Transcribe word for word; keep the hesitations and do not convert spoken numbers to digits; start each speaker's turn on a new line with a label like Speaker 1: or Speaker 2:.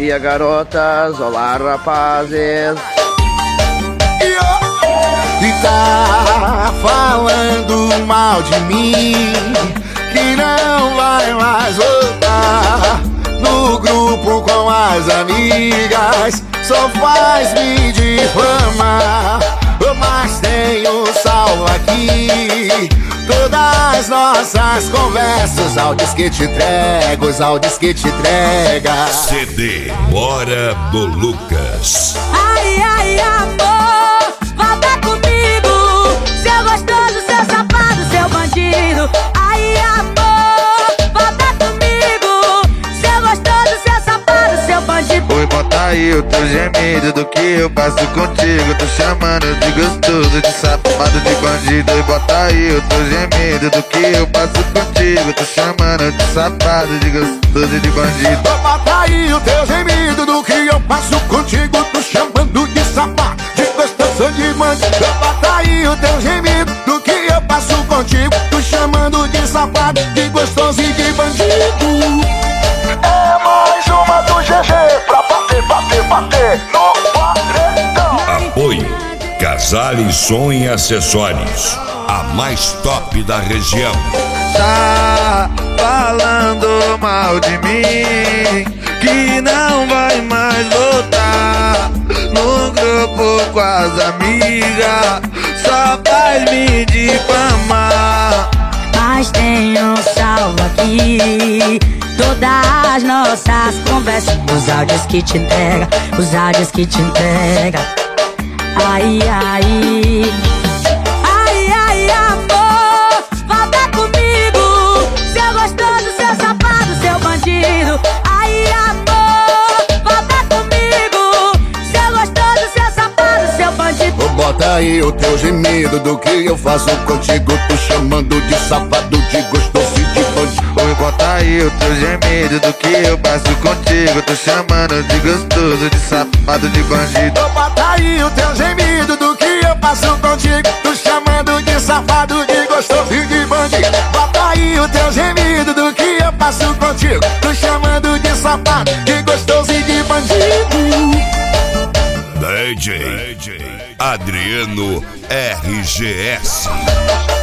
Speaker 1: dia, garotas. Olá, rapazes.
Speaker 2: E tá falando mal de mim, que não vai mais voltar no grupo com as amigas, só faz me difamar. Mas tenho salvo aqui todas nossas conversas, áudios que te entrego, os áudios que te entrega.
Speaker 3: C D Bora do Lucas.
Speaker 4: Ai, ai, amor, volta comigo, seu gostoso, seu safado, seu bandido. Ai, amor, volta comigo, seu gostoso, seu safado, seu bandido.
Speaker 5: Oi, bota aí o teu gemido do que eu passo contigo. Tô chamando de gostoso, de safado, de bandido. Oi, bota aí o teu gemido do que eu passo contigo. Tô chamando de safado, de gostoso, de bandido.
Speaker 2: Bota aí o teu gemido do que eu passo contigo. Tô chamando de safado, de gostoso, de bandido. Bota aí o teu gemido do que eu passo contigo. Tô chamando de safado, de gostoso e de bandido. É mais uma do G G pra bater, bater, bater no paredão.
Speaker 3: Apoio Casale Som e Acessórios, a mais top da região.
Speaker 5: Tá falando mal de mim, que não vai mais voltar no grupo com as amigas, só faz me difamar.
Speaker 4: Mas tenho salvo aqui todas as nossas conversas, os áudios que te entrega, os áudios que te entrega. Ai, ai, ai, ai, amor, volta comigo, seu gostoso, seu safado, seu bandido. Ai, amor, volta comigo, seu gostoso, seu safado, seu bandido.
Speaker 2: Bota aí o teu gemido do que eu faço contigo. Tô chamando de safado, de gostoso e de bandido.
Speaker 5: Oi, bota aí o teu gemido do que eu passo contigo. Tô chamando de gostoso, de safado, de bandido.
Speaker 2: Bota aí o teu gemido do que eu passo contigo. Tô chamando de safado, de gostoso e de bandido. Bota aí o teu gemido do que eu passo contigo. Tô chamando de safado, de gostoso e de bandido.
Speaker 3: D J Adriano R G S.